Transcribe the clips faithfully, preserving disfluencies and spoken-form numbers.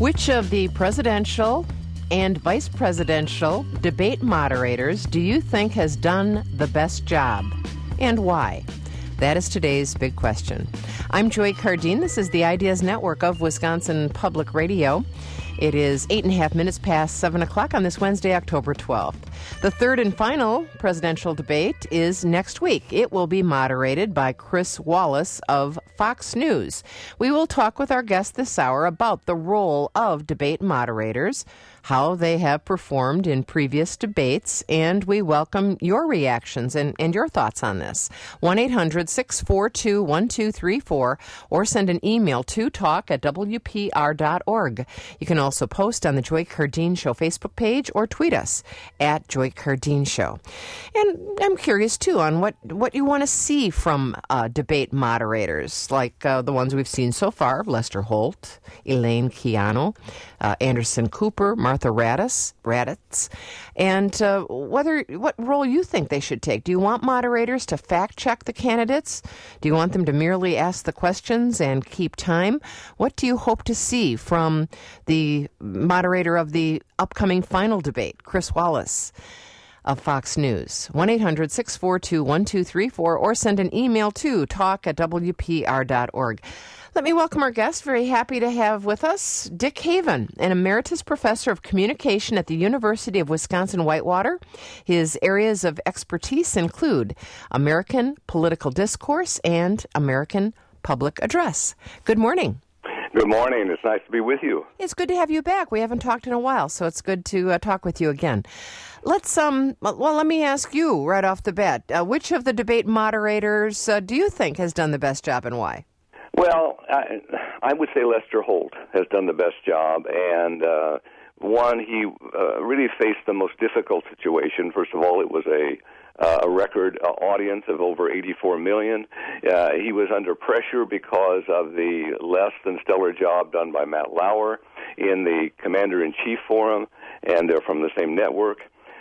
Which of the presidential and vice presidential debate moderators do you think has done the best job, and why? That is today's big question. I'm Joy Cardine. This is the Ideas Network of Wisconsin Public Radio. It is eight and a half minutes past seven o'clock on this Wednesday, October twelfth. The third and final presidential debate is next week. It will be moderated by Chris Wallace of Fox News. We will talk with our guest this hour about the role of debate moderators, how they have performed in previous debates, and we welcome your reactions and, and your thoughts on this. one eight hundred six four two one two three four or send an email to talk at w p r dot org. You can also post on the Joy Cardine Show Facebook page or tweet us at Joy Cardine Show. And I'm curious, too, on what, what you want to see from uh, debate moderators, like uh, the ones we've seen so far, Lester Holt, Elaine Quijano, uh, Anderson Cooper, Martha Raddatz, Raddatz, and uh, whether what role you think they should take. Do you want moderators to fact-check the candidates? Do you want them to merely ask the questions and keep time? What do you hope to see from the moderator of the upcoming final debate, Chris Wallace of Fox News? one eight hundred six four two one two three four or send an email to talk at w p r dot org. Let me welcome our guest. Very happy to have with us Dick Haven, an emeritus professor of communication at the University of Wisconsin-Whitewater. His areas of expertise include American political discourse and American public address. Good morning. Good morning. It's nice to be with you. It's good to have you back. We haven't talked in a while, so it's good to uh, talk with you again. Let's, um, well, let me ask you right off the bat, uh, which of the debate moderators uh, do you think has done the best job and why? Well, I, I would say Lester Holt has done the best job, and uh, one, he uh, really faced the most difficult situation. First of all, it was a Uh, a record uh, audience of over eighty-four million. Uh, he was under pressure because of the less than stellar job done by Matt Lauer in the Commander-in-Chief Forum, and they're from the same network.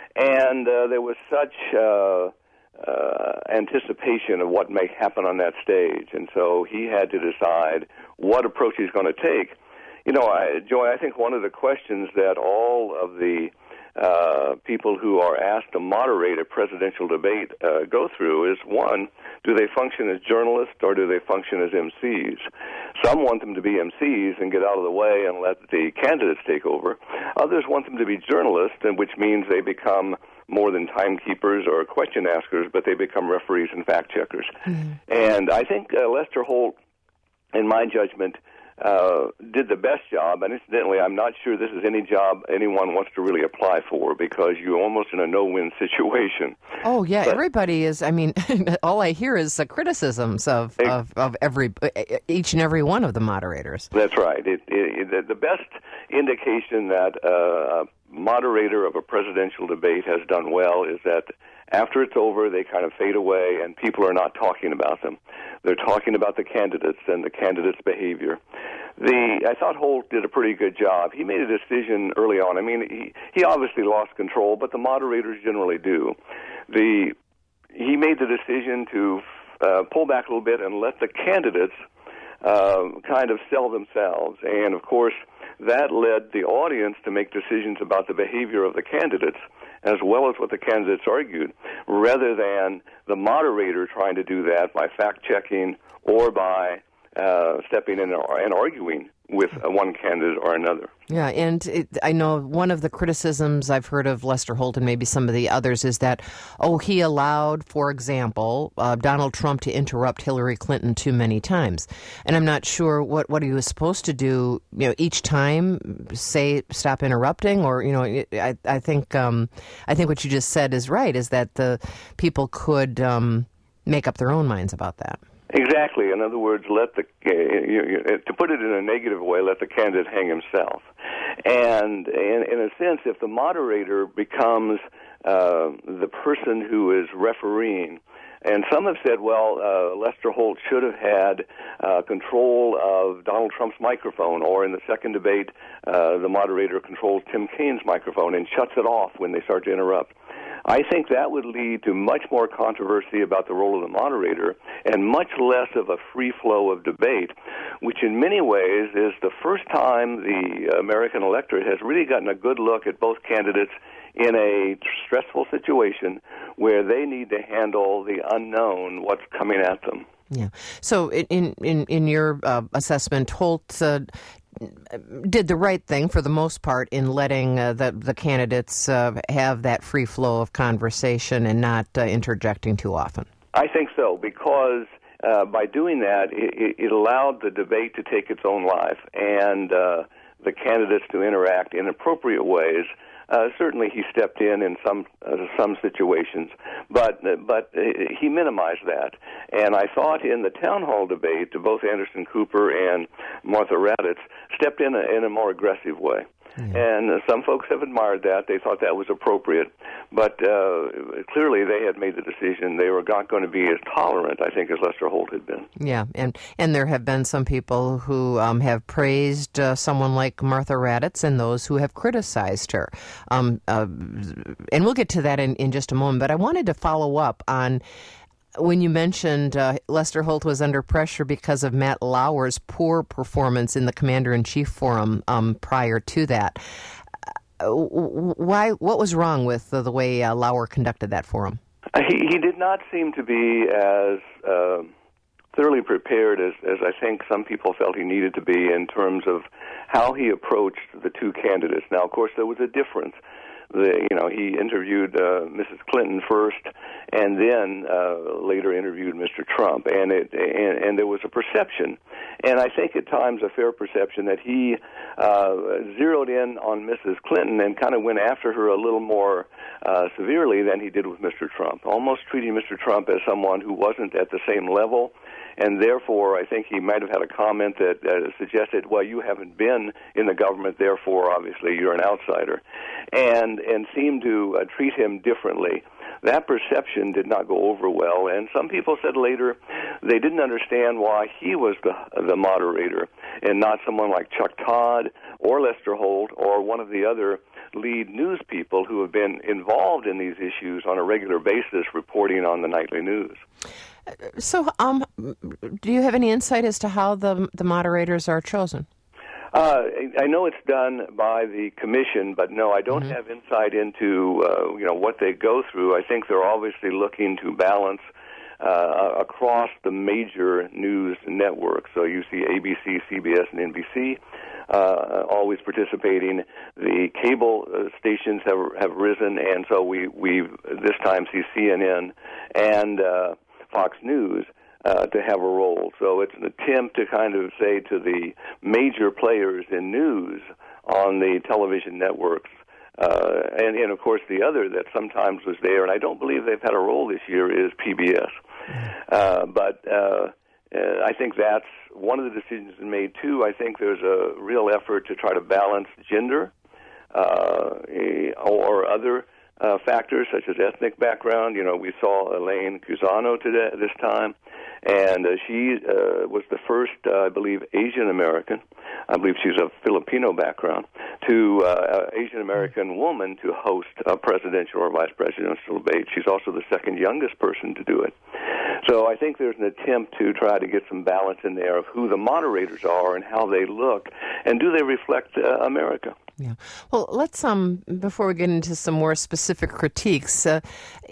And uh, there was such uh, uh, anticipation of what may happen on that stage, and so he had to decide what approach he's going to take. You know, I, Joy, I think one of the questions that all of the Uh, people who are asked to moderate a presidential debate uh, go through is, one, do they function as journalists or do they function as M Cs? Some want them to be M Cs and get out of the way and let the candidates take over. Others want them to be journalists, and which means they become more than timekeepers or question askers, but they become referees and fact checkers. Mm-hmm. And I think uh, Lester Holt, in my judgment, Uh, did the best job, and incidentally, I'm not sure this is any job anyone wants to really apply for, because you're almost in a no-win situation. Oh, yeah, but everybody is, I mean, all I hear is uh, criticisms of, it, of, of every each and every one of the moderators. That's right. It, it, the best indication that uh, a moderator of a presidential debate has done well is that after it's over, they kind of fade away, and people are not talking about them. They're talking about the candidates and the candidates' behavior. The I thought Holt did a pretty good job. He made a decision early on. I mean, he, he obviously lost control, but the moderators generally do. The he made the decision to uh, pull back a little bit and let the candidates uh, kind of sell themselves. And, of course, that led the audience to make decisions about the behavior of the candidates, as well as what the candidates argued, rather than the moderator trying to do that by fact-checking or by uh, stepping in and arguing with one candidate or another. Yeah, and it, I know one of the criticisms I've heard of Lester Holt and maybe some of the others is that, oh, he allowed, for example, uh, Donald Trump to interrupt Hillary Clinton too many times. And I'm not sure what, what he was supposed to do, you know, each time, say, stop interrupting, or, you know, I, I think um, I think what you just said is right, is that the people could um, make up their own minds about that. Exactly. In other words, let the uh, you, you, to put it in a negative way, let the candidate hang himself. And in, in a sense, if the moderator becomes uh, the person who is refereeing, and some have said, well, uh, Lester Holt should have had uh, control of Donald Trump's microphone, or in the second debate, uh, the moderator controls Tim Kaine's microphone and shuts it off when they start to interrupt. I think that would lead to much more controversy about the role of the moderator and much less of a free flow of debate, which in many ways is the first time the American electorate has really gotten a good look at both candidates in a stressful situation where they need to handle the unknown, what's coming at them. Yeah. So in in, in your uh, assessment, Holt uh, did the right thing for the most part in letting uh, the, the candidates uh, have that free flow of conversation and not uh, interjecting too often. I think so, because uh, by doing that, it, it allowed the debate to take its own life and uh, the candidates to interact in appropriate ways. Uh, certainly, he stepped in in some uh, some situations, but uh, but uh, he minimized that. And I thought in the town hall debate, both Anderson Cooper and Martha Raddatz stepped in a, in a more aggressive way. Yeah. And uh, some folks have admired that. They thought that was appropriate. But uh, clearly they had made the decision they were not going to be as tolerant, I think, as Lester Holt had been. Yeah, and, and there have been some people who um, have praised uh, someone like Martha Raddatz and those who have criticized her. Um, uh, and we'll get to that in, in just a moment. But I wanted to follow up on when you mentioned uh, Lester Holt was under pressure because of Matt Lauer's poor performance in the Commander-in-Chief Forum um, prior to that. Uh, why? What was wrong with the, the way uh, Lauer conducted that forum? He, he did not seem to be as uh, thoroughly prepared as, as I think some people felt he needed to be in terms of how he approached the two candidates. Now, of course, there was a difference. The, you know, he interviewed uh, Missus Clinton first, and then uh, later interviewed Mister Trump, and it and, and there was a perception, and I think at times a fair perception that he uh, zeroed in on Missus Clinton and kind of went after her a little more uh, severely than he did with Mister Trump, almost treating Mister Trump as someone who wasn't at the same level. And therefore, I think he might have had a comment that uh, suggested, well, you haven't been in the government, therefore, obviously, you're an outsider, and and seemed to uh, treat him differently. That perception did not go over well, and some people said later they didn't understand why he was the the moderator and not someone like Chuck Todd or Lester Holt or one of the other lead news people who have been involved in these issues on a regular basis, reporting on the nightly news. So, um, do you have any insight as to how the the moderators are chosen? Uh, I know it's done by the commission, but no, I don't mm-hmm. have insight into uh, you know what they go through. I think they're obviously looking to balance uh, across the major news networks. So you see A B C, C B S, and N B C uh, always participating. The cable uh, stations have have risen, and so we we this time see C N N and uh, Fox News uh, to have a role. So it's an attempt to kind of say to the major players in news on the television networks, uh, and, and of course the other that sometimes was there, and I don't believe they've had a role this year, is P B S. Uh, but uh, uh, I think that's one of the decisions made too. I think there's a real effort to try to balance gender uh, or other Uh, factors such as ethnic background. You know, we saw Elaine Cusano today this time, and uh, she uh, was the first, uh, I believe, Asian American. I believe she's of Filipino background, to uh, Asian American woman to host a presidential or vice presidential debate. She's also the second youngest person to do it. So I think there's an attempt to try to get some balance in there of who the moderators are and how they look, and do they reflect uh, America? Yeah. Well, let's, um, before we get into some more specific critiques, uh,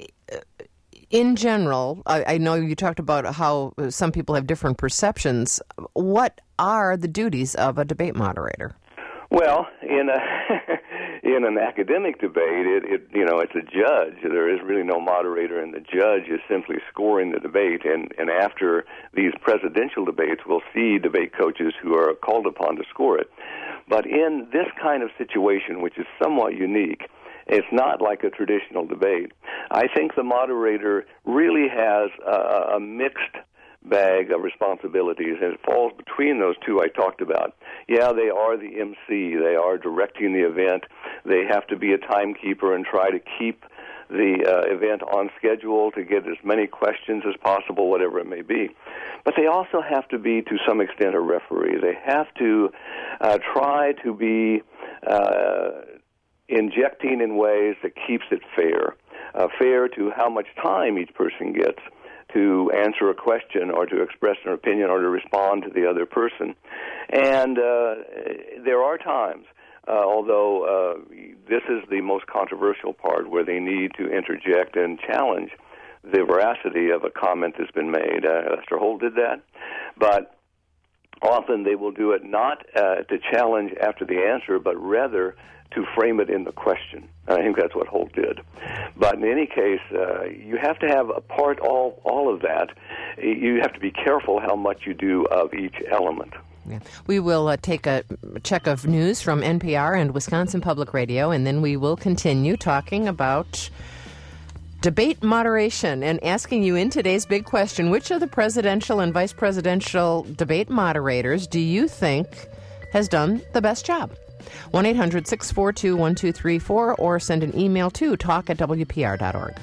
in general, I, I know you talked about how some people have different perceptions. What are the duties of a debate moderator? Well, in a in an academic debate, it, it you know it's a judge. There is really no moderator, and the judge is simply scoring the debate. And, and after these presidential debates, we'll see debate coaches who are called upon to score it. But in this kind of situation, which is somewhat unique, it's not like a traditional debate. I think the moderator really has a, a mixed bag of responsibilities, and it falls between those two I talked about. Yeah, they are the M C. They are directing the event. They have to be a timekeeper and try to keep the uh, event on schedule to get as many questions as possible, whatever it may be. But they also have to be, to some extent, a referee. They have to uh, try to be uh, injecting in ways that keeps it fair. uh, fair to how much time each person gets to answer a question or to express an opinion or to respond to the other person. And uh, there are times, uh, although uh, this is the most controversial part, where they need to interject and challenge the veracity of a comment that's been made. Uh, Lester Holt did that. But often they will do it not uh, to challenge after the answer, but rather to frame it in the question. And I think that's what Holt did. But in any case, uh, you have to have a part all all of that. You have to be careful how much you do of each element. Yeah. We will uh, take a check of news from N P R and Wisconsin Public Radio, and then we will continue talking about debate moderation and asking you in today's big question, which of the presidential and vice presidential debate moderators do you think has done the best job? one eight hundred six four two one two three four or send an email to talk at w p r dot org.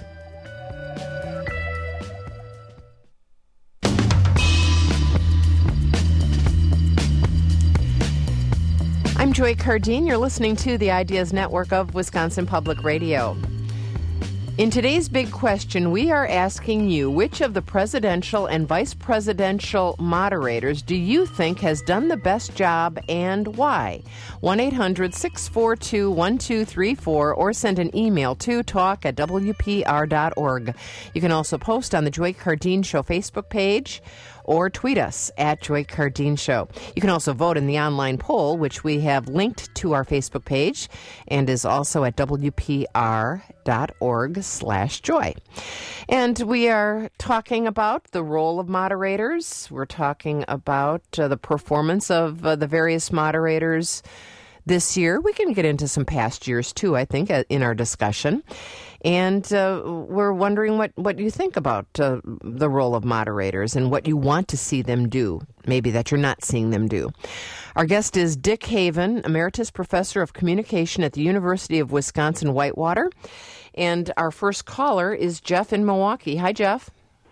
I'm Joy Cardine. You're listening to the Ideas Network of Wisconsin Public Radio. In today's big question, we are asking you, which of the presidential and vice presidential moderators do you think has done the best job and why? one eight hundred six four two one two three four or send an email to talk at w p r dot org. You can also post on the Joy Cardine Show Facebook page or tweet us at Joy Cardine Show. You can also vote in the online poll, which we have linked to our Facebook page and is also at w p r dot org slash joy. And we are talking about the role of moderators. We're talking about uh, the performance of uh, the various moderators this year. We can get into some past years, too, I think, uh, in our discussion. And uh, we're wondering what, what you think about uh, the role of moderators and what you want to see them do, maybe that you're not seeing them do. Our guest is Dick Haven, Emeritus Professor of Communication at the University of Wisconsin-Whitewater. And our first caller is Jeff in Milwaukee. Hi, Jeff.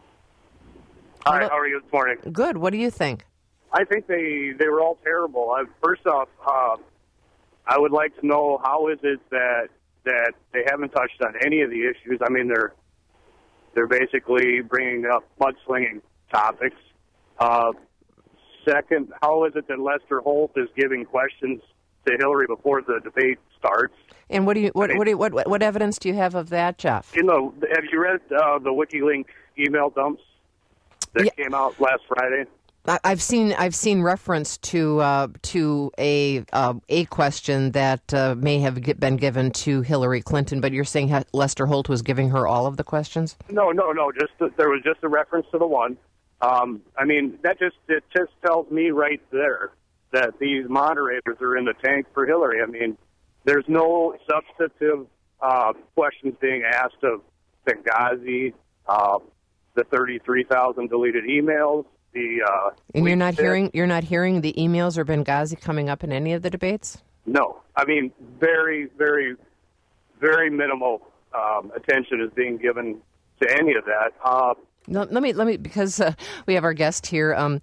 Hi, Hello. How are you this morning? Good. What do you think? I think they, they were all terrible. Uh, first off, uh, I would like to know, how is it that that they haven't touched on any of the issues? I mean, they're they're basically bringing up mudslinging topics. Uh, second, how is it that Lester Holt is giving questions to Hillary before the debate starts? And what do you what I mean, what, do you, what what evidence do you have of that, Jeff? You know, have you read uh, the WikiLeaks email dumps that yeah. came out last Friday? I've seen I've seen reference to uh, to a uh, a question that uh, may have been given to Hillary Clinton, but you're saying Lester Holt was giving her all of the questions? No, no, no. Just there was just a reference to the one. Um, I mean, that just it just tells me right there that these moderators are in the tank for Hillary. I mean, there's no substantive uh, questions being asked of Benghazi, uh, the thirty-three thousand deleted emails. The, uh, and you're not hearing you're not hearing the emails or Benghazi coming up in any of the debates? No, I mean very, very, very minimal um, attention is being given to any of that. Uh, no, let me let me because uh, we have our guest here, um,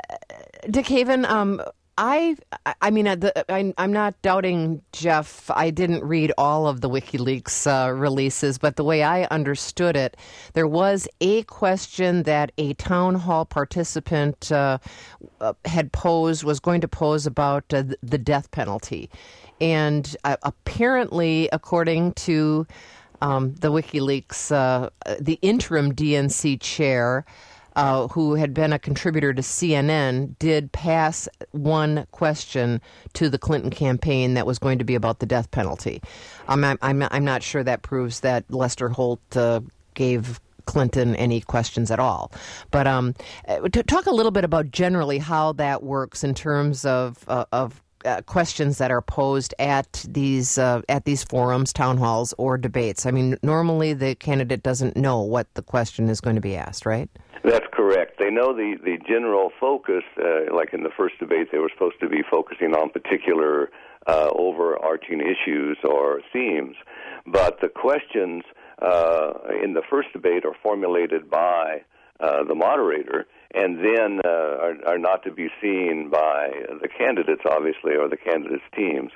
Dick Haven. Um, I, I mean, the, I, I'm not doubting Jeff. I didn't read all of the WikiLeaks uh, releases, but the way I understood it, there was a question that a town hall participant uh, uh, had posed, was going to pose about uh, the death penalty. And uh, apparently, according to um, the WikiLeaks, uh, the interim D N C chair, Uh, who had been a contributor to C N N, did pass one question to the Clinton campaign that was going to be about the death penalty. Um, I'm, I'm, I'm not sure that proves that Lester Holt uh, gave Clinton any questions at all. But um, to talk a little bit about generally how that works in terms of uh, of Uh, questions that are posed at these uh, at these forums, town halls, or debates. I mean, normally the candidate doesn't know what the question is going to be asked, right? That's correct. They know the, the general focus, uh, like in the first debate, they were supposed to be focusing on particular uh, overarching issues or themes. But the questions uh, in the first debate are formulated by uh, the moderator, and then uh, are, are not to be seen by the candidates, obviously, or the candidates' teams.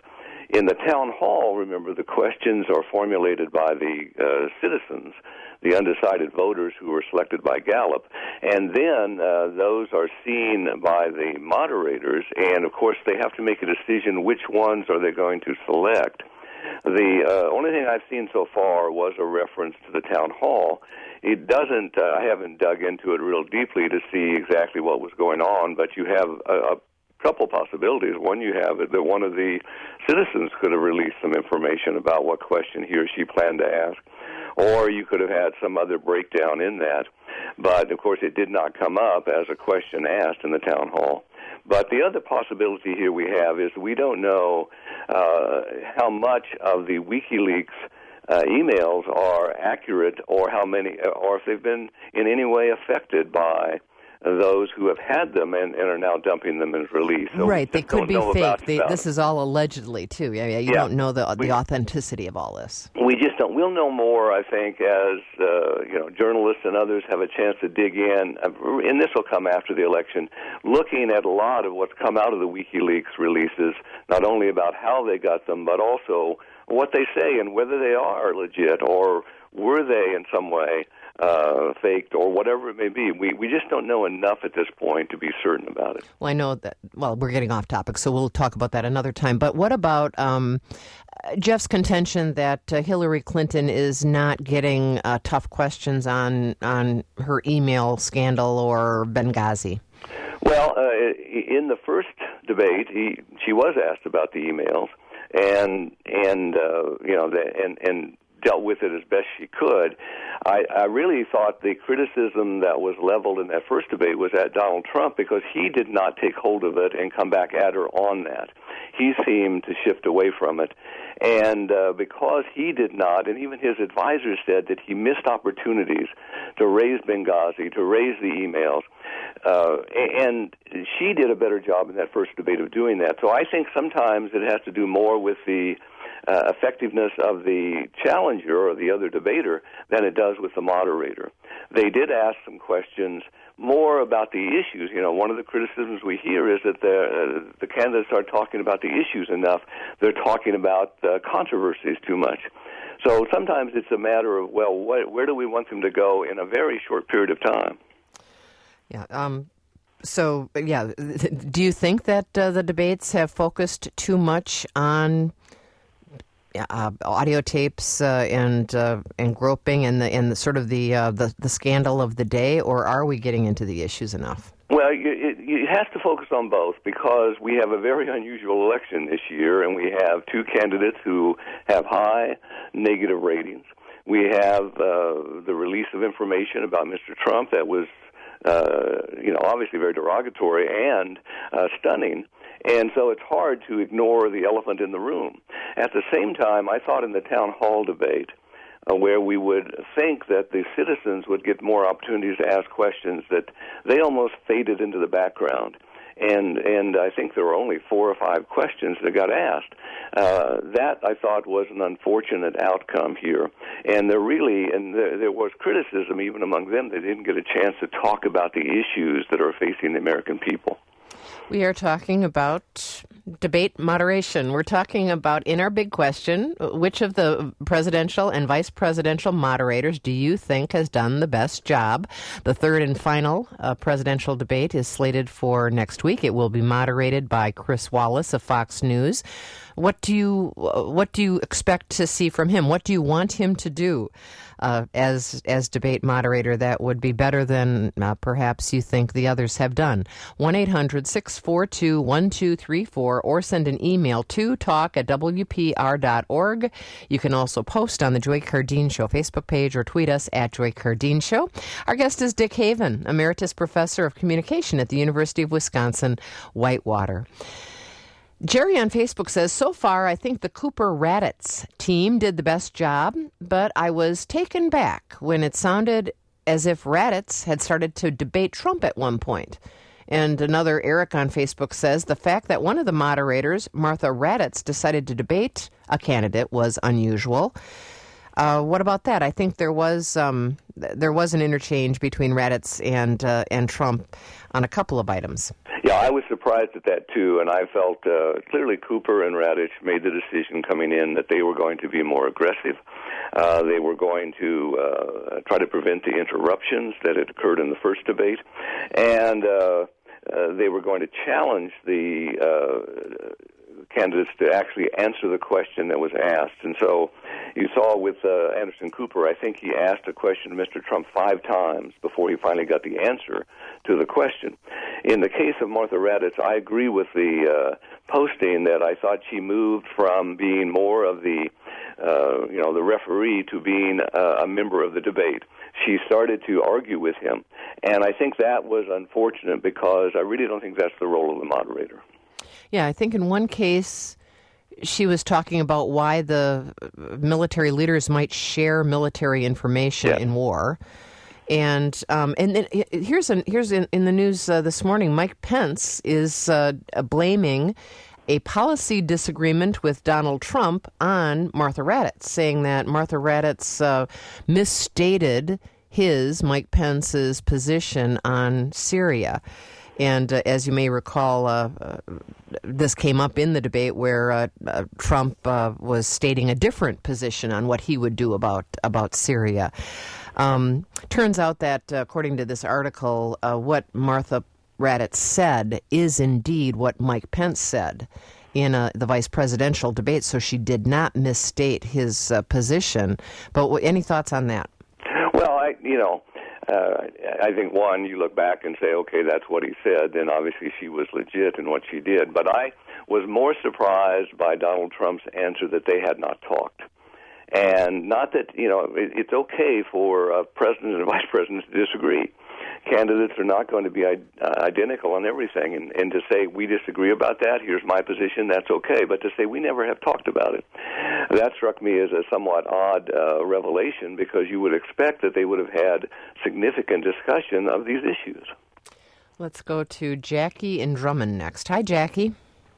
In the town hall, remember, the questions are formulated by the uh, citizens, the undecided voters who were selected by Gallup, and then uh, those are seen by the moderators, and of course they have to make a decision which ones are they going to select. The uh, only thing I've seen so far was a reference to the town hall. It doesn't, uh, I haven't dug into it real deeply to see exactly what was going on, but you have a, a couple possibilities. One, you have that one of the citizens could have released some information about what question he or she planned to ask, or you could have had some other breakdown in that. But, of course, it did not come up as a question asked in the town hall. But the other possibility here we have is we don't know uh, how much of the WikiLeaks uh, emails are accurate, or how many, or if they've been in any way affected by those who have had them and, and are now dumping them as released. So right, they could be fake. They, this it. is all allegedly, too. Yeah, you yeah. don't know the the we, authenticity of all this. We just don't. We'll know more, I think, as uh, you know, journalists and others have a chance to dig in, and this will come after the election, looking at a lot of what's come out of the WikiLeaks releases, not only about how they got them, but also what they say and whether they are legit, or were they in some way Uh, faked, or whatever it may be. We we just don't know enough at this point to be certain about it. Well, I know that, well, we're getting off topic, so we'll talk about that another time. But what about um, Jeff's contention that uh, Hillary Clinton is not getting uh, tough questions on, on her email scandal or Benghazi? Well, uh, in the first debate, he, she was asked about the emails, and, and uh, you know, the, and, and dealt with it as best she could. I, I really thought the criticism that was leveled in that first debate was at Donald Trump, because he did not take hold of it and come back at her on that. He seemed to shift away from it. And uh, because he did not, and even his advisors said that he missed opportunities to raise Benghazi, to raise the emails, uh, and she did a better job in that first debate of doing that. So I think sometimes it has to do more with the Uh, effectiveness of the challenger or the other debater than it does with the moderator. They did ask some questions more about the issues. You know, one of the criticisms we hear is that the, uh, the candidates aren't talking about the issues enough. They're talking about uh, controversies too much. So sometimes it's a matter of, well, what, where do we want them to go in a very short period of time? Yeah. Um, so, yeah, do you think that uh, the debates have focused too much on Uh, audio tapes uh, and uh, and groping and the and the sort of the, uh, the the scandal of the day, or are we getting into the issues enough? Well, it, it has to focus on both, because we have a very unusual election this year, and we have two candidates who have high negative ratings. We have uh, the release of information about Mister Trump that was, uh, you know, obviously very derogatory and uh, stunning. And so it's hard to ignore the elephant in the room. At the same time, I thought in the town hall debate, uh, where we would think that the citizens would get more opportunities to ask questions, that they almost faded into the background. And and I think there were only four or five questions that got asked. Uh, that, I thought, was an unfortunate outcome here. And there really, and there, there was criticism even among them. They didn't get a chance to talk about the issues that are facing the American people. We are talking about debate moderation. We're talking about, in our big question, which of the presidential and vice presidential moderators do you think has done the best job? The third and final uh, presidential debate is slated for next week. It will be moderated by Chris Wallace of Fox News. What do you what do you expect to see from him? What do you want him to do uh, as as debate moderator that would be better than uh, perhaps you think the others have done? one eight hundred six four two one two three four, or send an email to talk at w p r dot org. You can also post on the Joy Cardeen Show Facebook page, or tweet us at Joy Cardeen Show. Our guest is Dick Haven, Emeritus Professor of Communication at the University of Wisconsin-Whitewater. Jerry on Facebook says, so far I think the Cooper Raddatz team did the best job, but I was taken back when it sounded as if Raddatz had started to debate Trump at one point. And another, Eric on Facebook, says the fact that one of the moderators, Martha Raddatz, decided to debate a candidate was unusual. Uh, what about that? I think there was um, there was an interchange between Raddatz and uh, and Trump on a couple of items. Yeah, I was surprised at that, too, and I felt uh, clearly Cooper and Radich made the decision coming in that they were going to be more aggressive. Uh, they were going to uh, try to prevent the interruptions that had occurred in the first debate, and uh, uh, they were going to challenge the uh, candidates to actually answer the question that was asked. And so you saw with uh, Anderson Cooper, I think he asked a question to Mister Trump five times before he finally got the answer to the question. In the case of Martha Raddatz, I agree with the uh, posting that I thought she moved from being more of the, uh, you know, the referee to being uh, a member of the debate. She started to argue with him, and I think that was unfortunate because I really don't think that's the role of the moderator. Yeah, I think in one case she was talking about why the military leaders might share military information yeah. in war. And um, and then here's an, here's in, in the news uh, this morning, Mike Pence is uh, blaming a policy disagreement with Donald Trump on Martha Raddatz, saying that Martha Raddatz uh, misstated his, Mike Pence's, position on Syria. And uh, as you may recall, uh, uh, this came up in the debate where uh, uh, Trump uh, was stating a different position on what he would do about about Syria. Um, turns out that, uh, according to this article, uh, what Martha Raddatz said is indeed what Mike Pence said in uh, the vice presidential debate, so she did not misstate his uh, position. But w- any thoughts on that? Well, I, you know, uh, I think, one, you look back and say, okay, that's what he said, then obviously she was legit in what she did. But I was more surprised by Donald Trump's answer that they had not talked. And not that, you know, it, it's okay for uh, presidents and vice presidents to disagree. Candidates are not going to be uh, identical on everything. And, and to say, we disagree about that, here's my position, that's okay. But to say, we never have talked about it, that struck me as a somewhat odd uh, revelation, because you would expect that they would have had significant discussion of these issues. Let's go to Jackie in Drummond next. Hi, Jackie.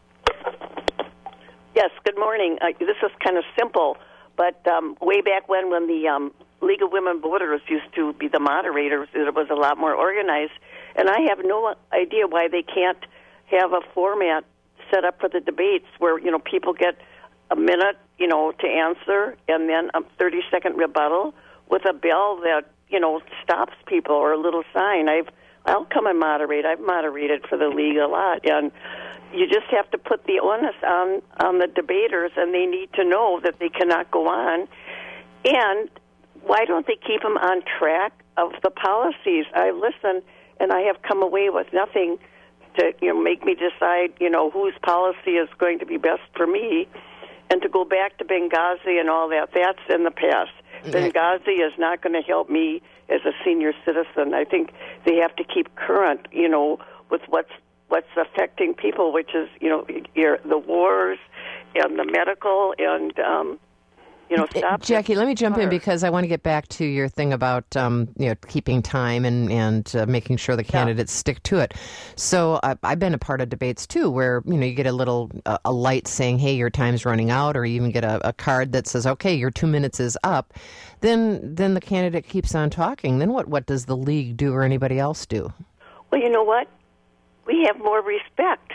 Yes, good morning. Uh, this is kind of simple. But um, way back when, when the um, League of Women Voters used to be the moderators, it was a lot more organized. And I have no idea why they can't have a format set up for the debates where, you know, people get a minute, you know, to answer, and then a thirty-second rebuttal with a bell that, you know, stops people, or a little sign. I've, I'll come and moderate. I've moderated for the League a lot. And you just have to put the onus on, on the debaters, and they need to know that they cannot go on. And why don't they keep them on track of the policies? I listen, and I have come away with nothing to, you know, make me decide, you know, whose policy is going to be best for me. And to go back to Benghazi and all that, that's in the past. Okay. Benghazi is not going to help me as a senior citizen. I think they have to keep current, you know, with what's what's affecting people, which is, you know, your, the wars and the medical and, um, you know, stop. Jackie, let me jump in, because I want to get back to your thing about, um, you know, keeping time and, and uh, making sure the candidates yeah. stick to it. So uh, I've been a part of debates, too, where, you know, you get a little, uh, a light saying, hey, your time's running out, or you even get a, a card that says, okay, your two minutes is up. Then then the candidate keeps on talking. Then what, what does the league do, or anybody else do? Well, you know what? We have more respect.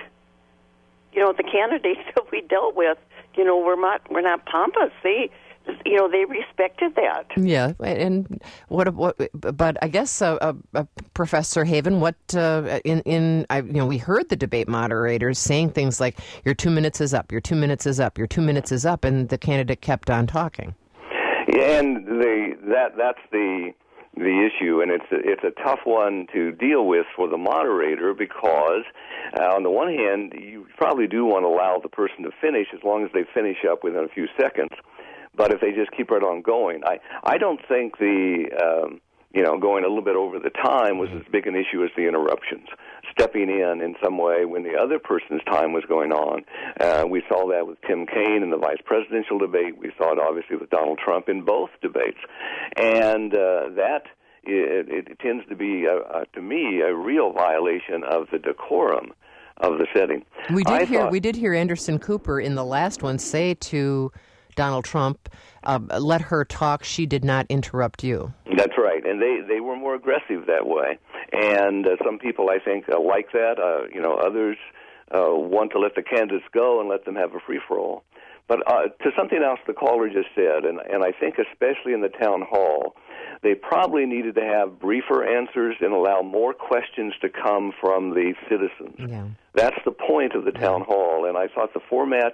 You know, the candidates that we dealt with, you know, we're not we're not pompous. They, you know, they respected that. Yeah, and what? What? But I guess, uh, uh, uh, Professor Haven, what uh, in in I, you know, we heard the debate moderators saying things like, "Your two minutes is up. Your two minutes is up. Your two minutes is up," and the candidate kept on talking. Yeah, and the that that's the. the issue, and it's a, it's a tough one to deal with for the moderator, because uh, on the one hand, you probably do want to allow the person to finish as long as they finish up within a few seconds. But if they just keep right on going, I, I don't think the, um, you know, going a little bit over the time was as big an issue as the interruptions. Stepping in in some way when the other person's time was going on. Uh, we saw that with Tim Kaine in the vice presidential debate. We saw it obviously with Donald Trump in both debates. And uh, that it, it tends to be, uh, uh, to me, a real violation of the decorum of the setting. We did I hear thought, we did hear Anderson Cooper in the last one say to Donald Trump, uh, let her talk. She did not interrupt you. That's right, and they, they were more aggressive that way. And uh, some people, I think, uh, like that. Uh, you know, others uh, want to let the candidates go and let them have a free-for-all. But uh, to something else the caller just said, and, and I think especially in the town hall, they probably needed to have briefer answers and allow more questions to come from the citizens. Yeah. That's the point of the town hall, and I thought the format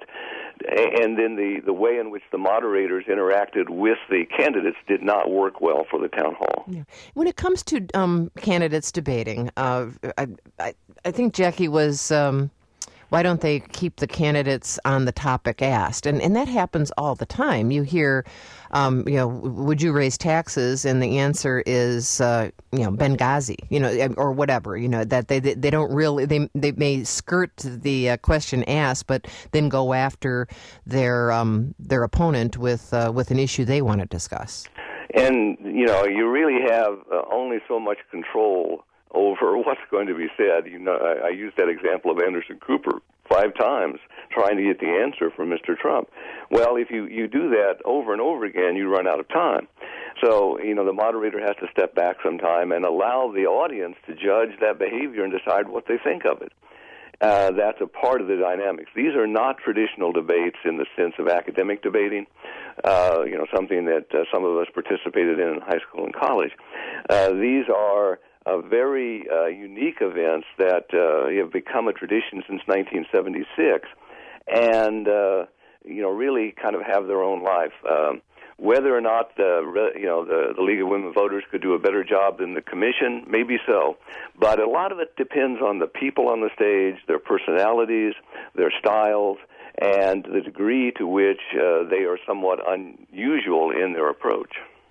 and then the, the way in which the moderators interacted with the candidates did not work well for the town hall. Yeah. When it comes to um, candidates debating, uh, I, I, I think Jackie was... Um, why don't they keep the candidates on the topic asked? And and that happens all the time. You hear, um, you know, would you raise taxes? And the answer is, uh, you know, Benghazi, you know, or whatever. You know, that they they, they don't really they they may skirt the uh, question asked, but then go after their um, their opponent with uh, with an issue they want to discuss. And you know, you really have uh, only so much control over what's going to be said. You know, I, I used that example of Anderson Cooper five times trying to get the answer from Mister Trump. Well, if you, you do that over and over again, you run out of time. So, you know, the moderator has to step back sometime and allow the audience to judge that behavior and decide what they think of it. Uh, that's a part of the dynamics. These are not traditional debates in the sense of academic debating, uh, you know, something that uh, some of us participated in in high school and college. Uh, these are Uh, very uh, unique events that uh, have become a tradition since nineteen seventy-six, and uh, you know really kind of have their own life. Um, whether or not the you know the, the League of Women Voters could do a better job than the commission, maybe so, but a lot of it depends on the people on the stage, their personalities, their styles, and the degree to which uh, they are somewhat unusual in their approach.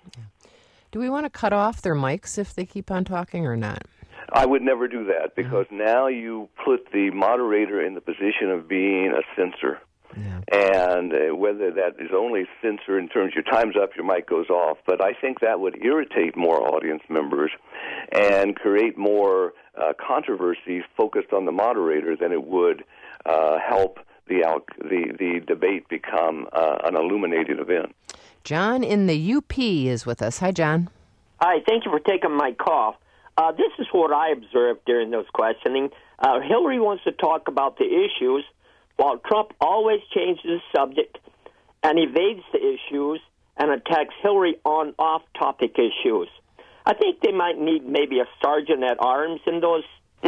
Do we want to cut off their mics if they keep on talking or not? I would never do that because mm-hmm. now you put the moderator in the position of being a censor. Yeah. And uh, whether that is only censor in terms of your time's up, your mic goes off, but I think that would irritate more audience members and create more uh, controversy focused on the moderator than it would uh, help the, out- the the debate become uh, an illuminated event. John in the U P is with us. Hi, John. Hi, thank you for taking my call. Uh, this is what I observed during those questioning. Uh, Hillary wants to talk about the issues, while Trump always changes the subject and evades the issues and attacks Hillary on off-topic issues. I think they might need maybe a sergeant at arms in those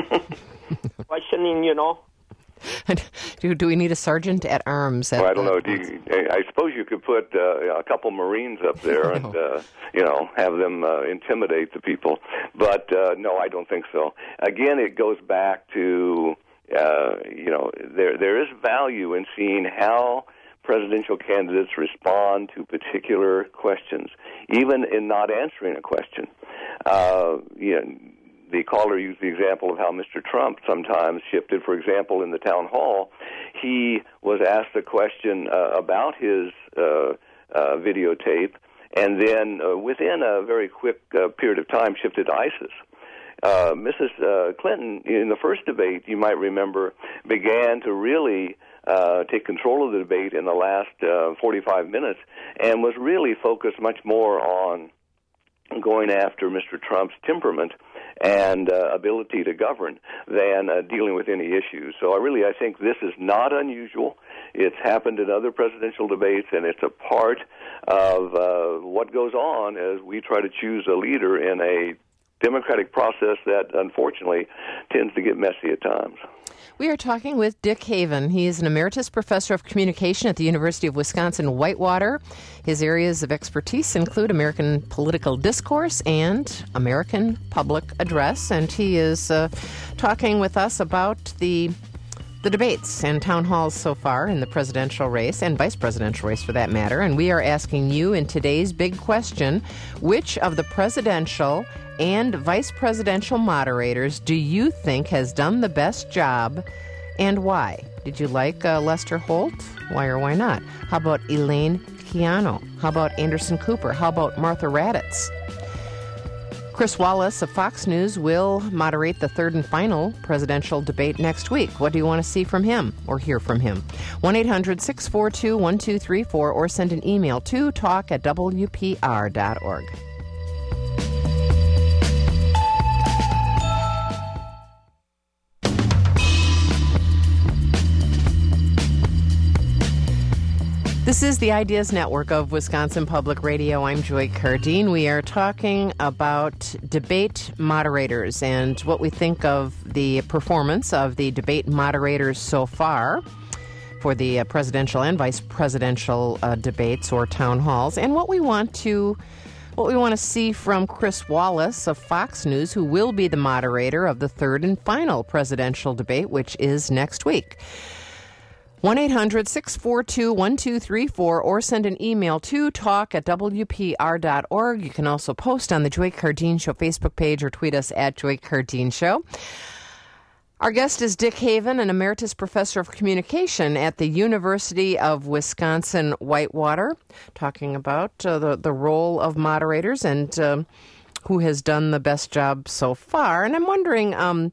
questioning, you know. do, do we need a sergeant at arms? At well, I don't know. Do you, I suppose you could put uh, a couple Marines up there and, uh, you know, have them uh, intimidate the people. But, uh, no, I don't think so. Again, it goes back to, uh, you know, there there is value in seeing how presidential candidates respond to particular questions, even in not answering a question. Uh, you know, the caller used the example of how Mister Trump sometimes shifted. For example, in the town hall, he was asked a question uh, about his uh, uh, videotape, and then uh, within a very quick uh, period of time shifted to ISIS. Uh, Missus Uh, Clinton, in the first debate, you might remember, began to really uh, take control of the debate in the last uh, forty-five minutes and was really focused much more on going after Mister Trump's temperament and uh, ability to govern than uh, dealing with any issues. So I really, I think this is not unusual. It's happened in other presidential debates, and it's a part of uh, what goes on as we try to choose a leader in a democratic process that, unfortunately, tends to get messy at times. We are talking with Dick Haven. He is an emeritus professor of communication at the University of Wisconsin-Whitewater. His areas of expertise include American political discourse and American public address, and he is uh, talking with us about the the debates and town halls so far in the presidential race and vice presidential race for that matter. And we are asking you in today's big question, which of the presidential and vice presidential moderators do you think has done the best job and why? Did you like uh, Lester Holt? Why or why not? How about Elaine Keano? How about Anderson Cooper? How about Martha Raddatz? Chris Wallace of Fox News will moderate the third and final presidential debate next week. What do you want to see from him or hear from him? one eight hundred six four two one two three four or send an email to talk at w p r dot org. This is the Ideas Network of Wisconsin Public Radio. I'm Joy Cardine. We are talking about debate moderators and what we think of the performance of the debate moderators so far for the uh, presidential and vice presidential uh, debates or town halls, and what we want to what we want to see from Chris Wallace of Fox News, who will be the moderator of the third and final presidential debate, which is next week. one eight hundred six four two one two three four or send an email to talk at w p r dot org. You can also post on the Joy Cardine Show Facebook page or tweet us at Joy Cardine Show. Our guest is Dick Haven, an emeritus professor of communication at the University of Wisconsin-Whitewater, talking about uh, the, the role of moderators and uh, who has done the best job so far. And I'm wondering... Um,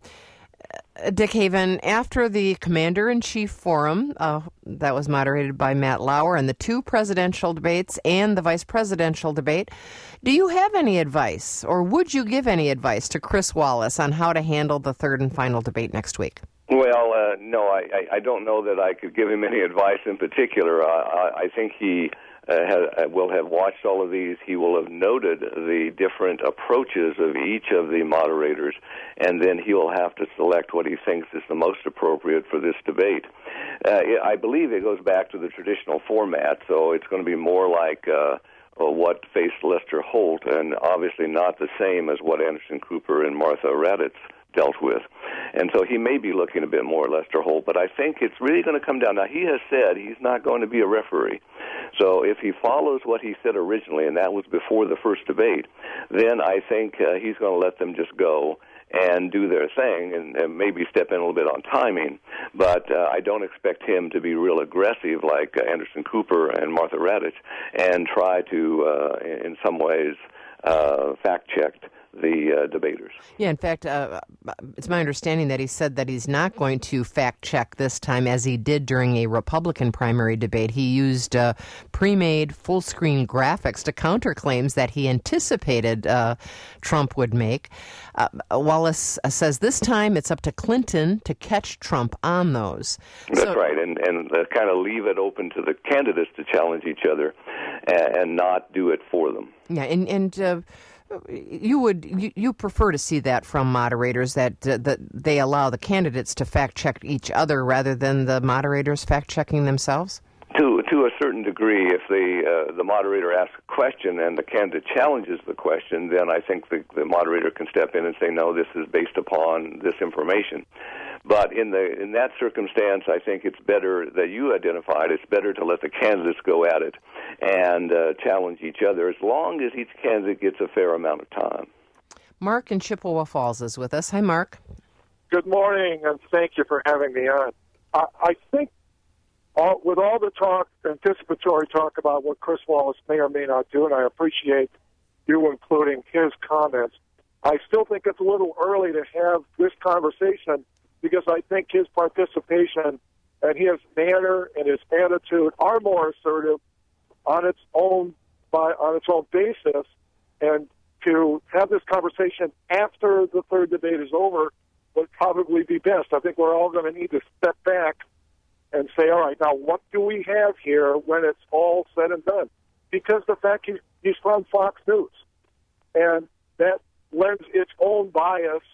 Dick Haven, after the Commander-in-Chief Forum uh, that was moderated by Matt Lauer and the two presidential debates and the vice presidential debate, do you have any advice or would you give any advice to Chris Wallace on how to handle the third and final debate next week? Well, uh, no, I, I don't know that I could give him any advice in particular. I, I think he uh, has, will have watched all of these. He will have noted the different approaches of each of the moderators, and then he will have to select what he thinks is the most appropriate for this debate. Uh, I believe it goes back to the traditional format, so it's going to be more like uh, what faced Lester Holt, and obviously not the same as what Anderson Cooper and Martha Raddatz dealt with. And so he may be looking a bit more at Lester Holt, but I think it's really going to come down. Now, he has said he's not going to be a referee. So if he follows what he said originally, and that was before the first debate, then I think uh, he's going to let them just go and do their thing and, and maybe step in a little bit on timing. But uh, I don't expect him to be real aggressive like uh, Anderson Cooper and Martha Raddatz and try to, uh, in some ways, uh, fact-check the uh, debaters. Yeah, in fact, uh, it's my understanding that he said that he's not going to fact-check this time as he did during a Republican primary debate. He used uh, pre-made full-screen graphics to counter claims that he anticipated uh, Trump would make. Uh, Wallace says this time it's up to Clinton to catch Trump on those. That's so, right, and, and uh, kind of leave it open to the candidates to challenge each other and, and not do it for them. Yeah, and... and uh, You would you, you prefer to see that from moderators that uh, that they allow the candidates to fact check each other rather than the moderators fact checking themselves? To to a certain degree, if the uh, the moderator asks a question and the candidate challenges the question, then I think the, the moderator can step in and say, no, this is based upon this information. But in the in that circumstance, I think it's better that you identified. It's better to let the candidates go at it and uh, challenge each other, as long as each candidate gets a fair amount of time. Mark in Chippewa Falls is with us. Hi, Mark. Good morning, and thank you for having me on. I, I think all, with all the talk, anticipatory talk about what Chris Wallace may or may not do, and I appreciate you including his comments, I still think it's a little early to have this conversation, because I think his participation and his manner and his attitude are more assertive on its own by on its own basis. And to have this conversation after the third debate is over would probably be best. I think we're all going to need to step back and say, all right, now what do we have here when it's all said and done? Because the fact he's, he's from Fox News, and that lends its own bias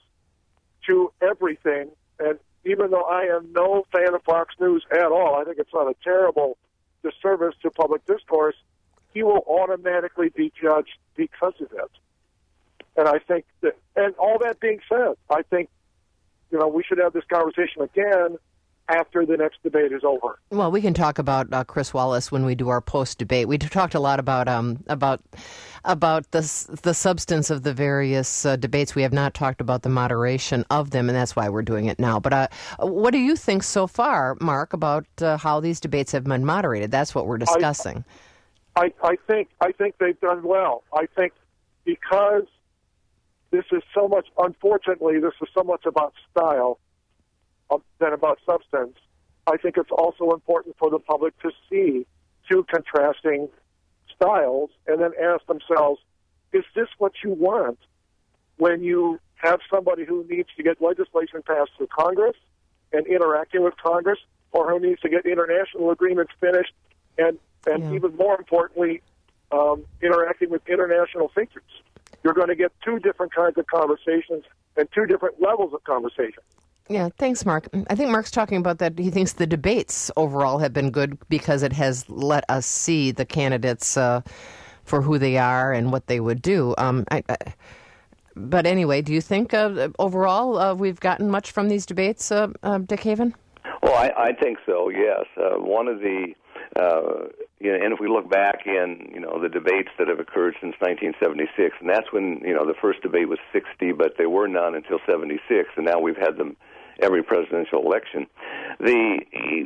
to everything. And even though I am no fan of Fox News at all, I think it's not a terrible disservice to public discourse, he will automatically be judged because of it. And I think that, and all that being said, I think, you know, we should have this conversation again after the next debate is over. Well, we can talk about uh, Chris Wallace when we do our post-debate. We talked a lot about um, about about the the substance of the various uh, debates. We have not talked about the moderation of them, and that's why we're doing it now. But uh, what do you think so far, Mark, about uh, how these debates have been moderated? That's what we're discussing. I, I, I think I think they've done well. I think because this is so much, unfortunately, this is so much about style uh, than about substance. I think it's also important for the public to see two contrasting styles and then ask themselves, is this what you want when you have somebody who needs to get legislation passed through Congress and interacting with Congress, or who needs to get international agreements finished, and, and yeah. even more importantly, um, interacting with international thinkers? You're going to get two different kinds of conversations and two different levels of conversation. Yeah, thanks, Mark. I think Mark's talking about that. He thinks the debates overall have been good because it has let us see the candidates uh, for who they are and what they would do. Um, I, I, but anyway, do you think uh, overall uh, we've gotten much from these debates, uh, uh, Dick Haven? Well, I, I think so, yes. Uh, one of the, uh, you know, and if we look back in, you know, the debates that have occurred since nineteen seventy-six, and that's when, you know, the first debate was sixty, but there were none until seventy-six, and now we've had them every presidential election. The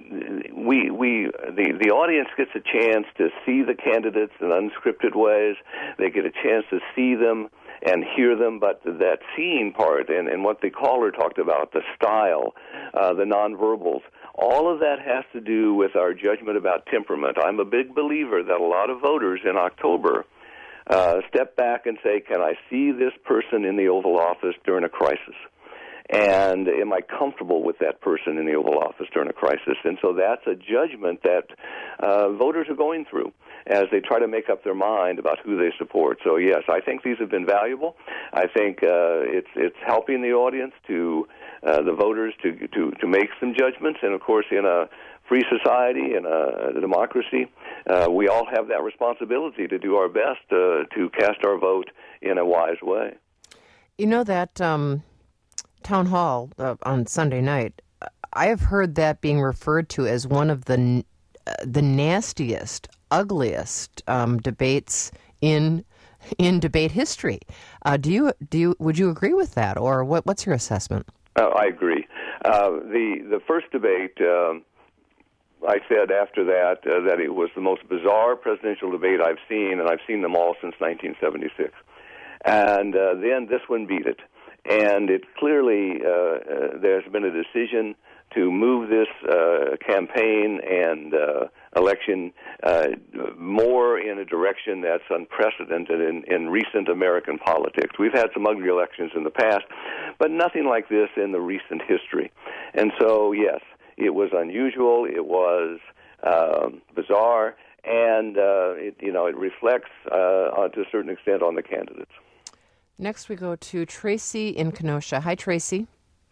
we we the the audience gets a chance to see the candidates in unscripted ways. They get a chance to see them and hear them, but that seeing part and, and what the caller talked about, the style, uh, the nonverbals, all of that has to do with our judgment about temperament. I'm a big believer that a lot of voters in October uh, step back and say, can I see this person in the Oval Office during a crisis? And am I comfortable with that person in the Oval Office during a crisis? And so that's a judgment that uh, voters are going through as they try to make up their mind about who they support. So, yes, I think these have been valuable. I think uh, it's it's helping the audience, to uh, the voters, to, to, to make some judgments. And, of course, in a free society and a democracy, uh, we all have that responsibility to do our best uh, to cast our vote in a wise way. You know that um, town hall uh, on Sunday night, I have heard that being referred to as one of the uh, the nastiest, ugliest um, debates in in debate history. Uh, do you do you would you agree with that, or what? What's your assessment? Uh, I agree. Uh, the the first debate, um, I said after that uh, that it was the most bizarre presidential debate I've seen, and I've seen them all since nineteen seventy-six. And uh, then this one beat it. And it clearly, uh, uh, there's been a decision to move this uh, campaign and uh, election uh, more in a direction that's unprecedented in, in recent American politics. We've had some ugly elections in the past, but nothing like this in the recent history. And so, yes, it was unusual, it was um, bizarre, and uh, it, you know, it reflects uh, to a certain extent on the candidates. Next, we go to Tracy in Kenosha. Hi, Tracy.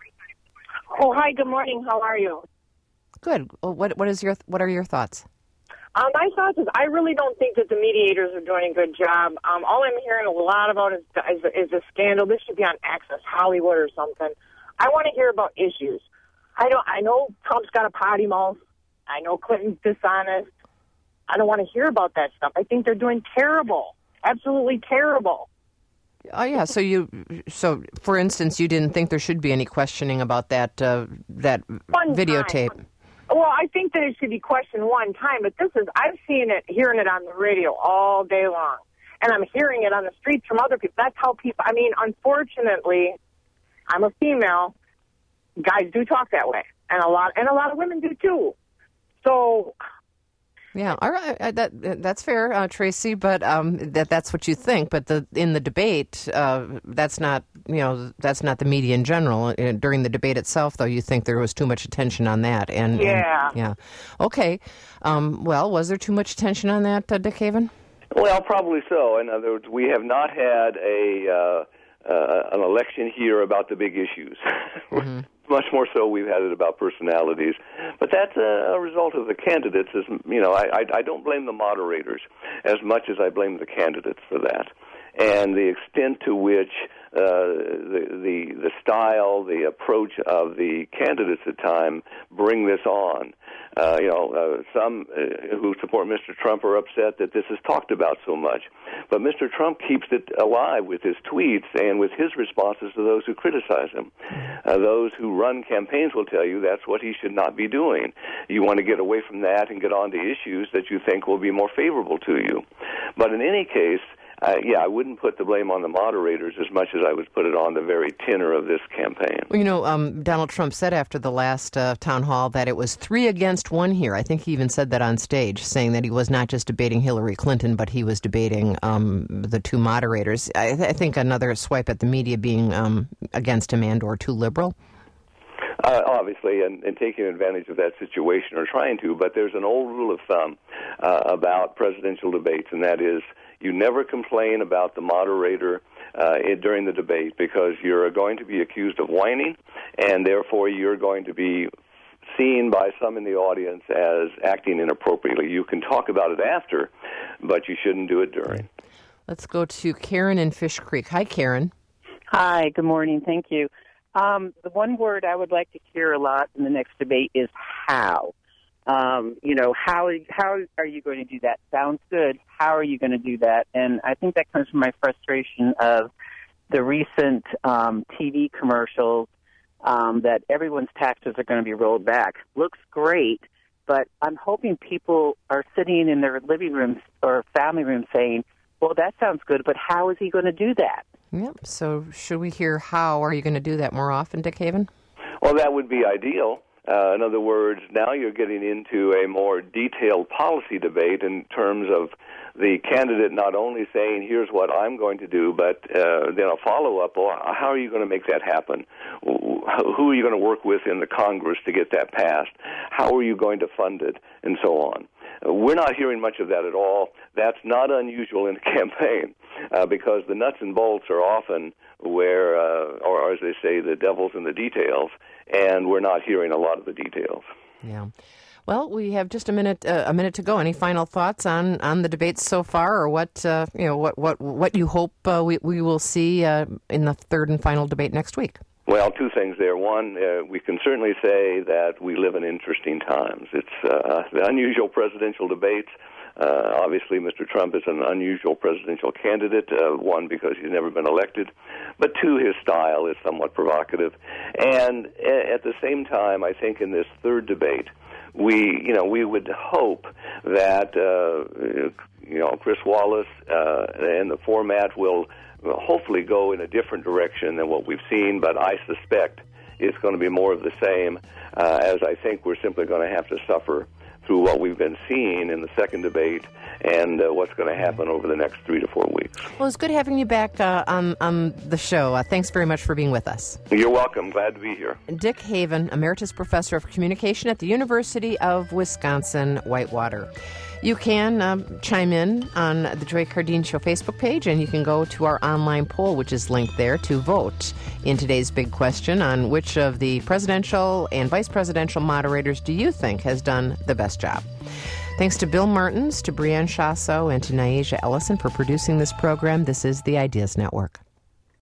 Oh, hi. Good morning. How are you? Good. Well, what what is your what are your thoughts? Um, my thoughts is I really don't think that the mediators are doing a good job. Um, all I'm hearing a lot about is, is is a scandal. This should be on Access Hollywood or something. I want to hear about issues. I don't. I know Trump's got a potty mouth. I know Clinton's dishonest. I don't want to hear about that stuff. I think they're doing terrible. Absolutely terrible. Oh yeah, so you, so for instance, you didn't think there should be any questioning about that uh, that one videotape. Time. Well, I think that it should be questioned one time, but this is I've seen it, hearing it on the radio all day long, and I'm hearing it on the streets from other people. That's how people. I mean, unfortunately, I'm a female. Guys do talk that way, and a lot and a lot of women do too. So. Yeah, all right. That that's fair, uh, Tracy. But um, that that's what you think. But the in the debate, uh, that's not you know that's not the media in general. Uh, during the debate itself, though, you think there was too much attention on that. And yeah, and, yeah. Okay. Um, well, was there too much attention on that, uh, Dick Haven? Well, probably so. In other words, we have not had a uh, uh, an election here about the big issues. Mm-hmm. Much more so, we've had it about personalities. But that's a, a result of the candidates. As, you know, I, I, I don't blame the moderators as much as I blame the candidates for that. And the extent to which uh, the, the the style, the approach of the candidates at time bring this on. Uh, you know, uh, some uh, who support Mister Trump are upset that this is talked about so much. But Mister Trump keeps it alive with his tweets and with his responses to those who criticize him. Uh, those who run campaigns will tell you that's what he should not be doing. You want to get away from that and get on to issues that you think will be more favorable to you. But in any case, uh, yeah, I wouldn't put the blame on the moderators as much as I would put it on the very tenor of this campaign. Well, you know, um, Donald Trump said after the last uh, town hall that it was three against one here. I think he even said that on stage, saying that he was not just debating Hillary Clinton, but he was debating um, the two moderators. I, th- I think another swipe at the media being um, against him and or too liberal. Uh, obviously, and, and taking advantage of that situation or trying to, but there's an old rule of thumb uh, about presidential debates, and that is you never complain about the moderator uh, during the debate because you're going to be accused of whining, and therefore you're going to be seen by some in the audience as acting inappropriately. You can talk about it after, but you shouldn't do it during. Let's go to Karen in Fish Creek. Hi, Karen. Hi, good morning. Thank you. Um, the one word I would like to hear a lot in the next debate is how. Um, you know, how how are you going to do that? Sounds good. How are you going to do that? And I think that comes from my frustration of the recent um, T V commercials um, that everyone's taxes are going to be rolled back. Looks great, but I'm hoping people are sitting in their living rooms or family rooms saying, well, that sounds good, but how is he going to do that? Yep. So should we hear how are you going to do that more often, Dick Haven? Well, that would be ideal. Uh, in other words, now you're getting into a more detailed policy debate in terms of the candidate not only saying, here's what I'm going to do, but uh, then a follow-up, well, how are you going to make that happen? Who are you going to work with in the Congress to get that passed? How are you going to fund it? And so on. We're not hearing much of that at all. That's not unusual in a campaign uh, because the nuts and bolts are often where, uh, or as they say, the devil's in the details, and we're not hearing a lot of the details. Yeah. Well, we have just a minute uh, a minute to go. Any final thoughts on, on the debates so far, or what uh, you know what what what you hope uh, we we will see uh, in the third and final debate next week? Well, two things there. One, uh, we can certainly say that we live in interesting times. It's uh, the unusual presidential debates. Uh, obviously, Mister Trump is an unusual presidential candidate, uh, one, because he's never been elected, but two, his style is somewhat provocative. And uh, at the same time, I think in this third debate, we, you know, we would hope that, uh, you know, Chris Wallace uh, and the format will hopefully go in a different direction than what we've seen, but I suspect it's going to be more of the same, uh, as I think we're simply going to have to suffer through what we've been seeing in the second debate and uh, what's going to happen over the next three to four weeks. Well, it's good having you back uh, on, on the show. Uh, thanks very much for being with us. You're welcome. Glad to be here. Dick Haven, Emeritus Professor of Communication at the University of Wisconsin-Whitewater. You can um, chime in on the Joy Cardine Show Facebook page, and you can go to our online poll, which is linked there, to vote in today's big question on which of the presidential and vice presidential moderators do you think has done the best job. Thanks to Bill Martins, to Brianne Chasso, and to Nyasia Ellison for producing this program. This is the Ideas Network.